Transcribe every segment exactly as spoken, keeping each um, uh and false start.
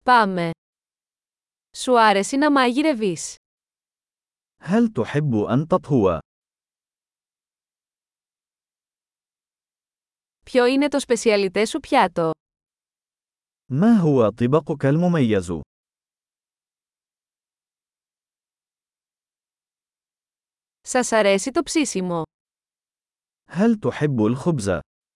Πάμε. Σου άρεσε να μαγειρεύεις? هل تحب أن تطهو؟ Ποιο είναι το σπεσιαλιτέ σου πιάτο? ما هو طبقك المميز؟ Σας αρέσει το ψήσιμο? هل تحب الخبز؟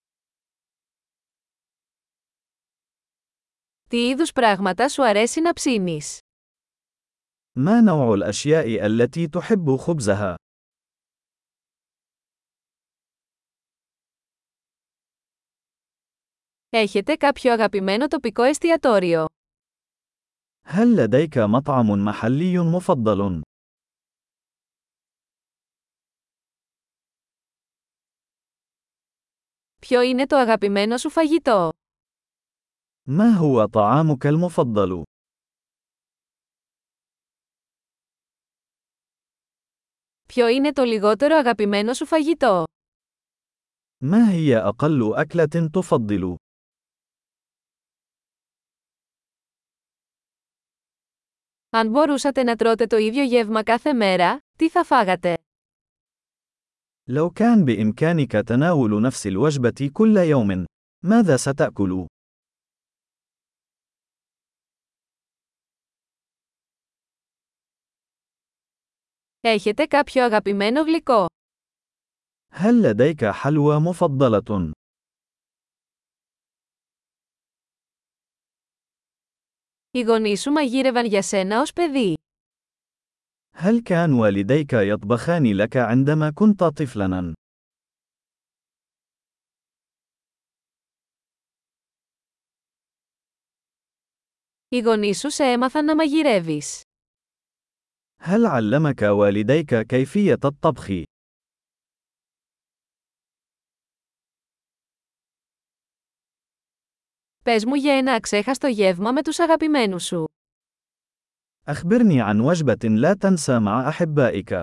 Τι είδους πράγματα σου αρέσει να ψήνεις? ما نوع الأشياء التي تحب خبزها؟ Έχετε κάποιο αγαπημένο τοπικό εστιατόριο? هل لديك مطعم محلي مفضل؟ Ποιο είναι το αγαπημένο σου φαγητό? ما هو طعامك المفضل؟ Ποιο είναι το λιγότερο αγαπημένο σου φαγητό? ما هي أقل أكلة تفضل؟ Αν μπορούσατε να τρώτε το ίδιο γεύμα κάθε μέρα, τι θα φάγατε? لو كان بإمكانك تناول نفس الوجبة كل يوم، ماذا ستأكل؟ Έχετε κάποιο αγαπημένο γλυκό? هل لديك حلوى مفضلة؟ Οι γονείς σου μαγείρευαν για σένα ως παιδί? هل كان والديك يطبخان لك عندما كنت طفلاً؟ Οι γονείς σου σε έμαθαν να μαγειρεύεις? هل علمك والديك كيفية الطبخ؟ Πες μου για ένα αξέχαστο γεύμα με τους αγαπημένους σου. أخبرني عن وجبة لا تنسى مع أحبائك.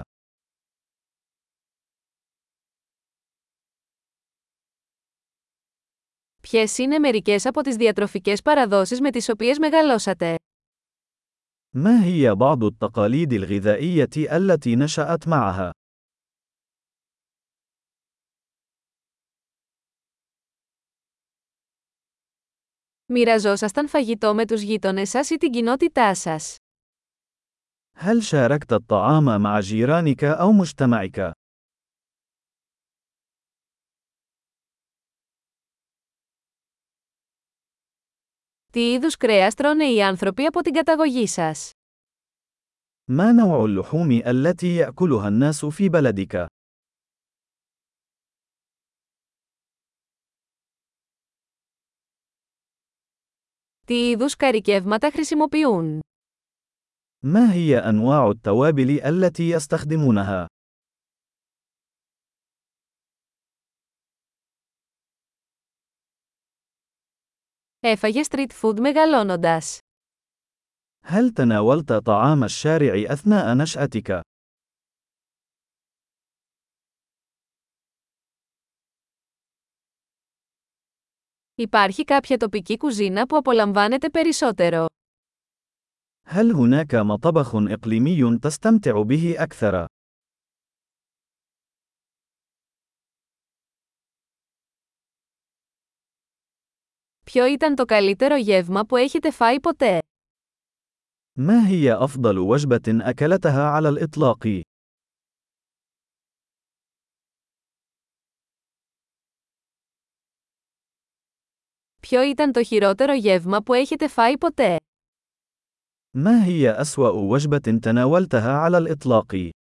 Ποιες είναι μερικές από τις διατροφικές παραδόσεις με τις οποίες μεγαλώσατε? ما هي بعض التقاليد الغذائية التي نشأت معها؟ Μοιραζόσασταν φαγητό με τους γείτονες σας ή την κοινότητά σας? هل شاركت الطعام مع جيرانك أو مجتمعك؟ Τι είδους κρέας τρώνε οι άνθρωποι από την καταγωγή σας? ما نوع اللحوم التي يأكلها الناس في بلدك؟ Τι είδους καρικεύματα χρησιμοποιούν? ما هي أنواع التوابل التي يستخدمونها؟ Έφαγες street food μεγαλώνοντας? هل تناولت طعام الشارع أثناء نشأتك؟ Υπάρχει κάποια τοπική κουζίνα που απολαμβάνετε περισσότερο? هل هناك مطبخ إقليمي تستمتع به أكثر؟ Ποιο ήταν το καλύτερο γεύμα που έχετε φάει ποτέ? ما هي أفضل وجبة أكلتها على الإطلاق؟ Ποιο ήταν το χειρότερο γεύμα που έχετε φάει ποτέ? ما هي أسوأ وجبة تناولتها على الإطلاق؟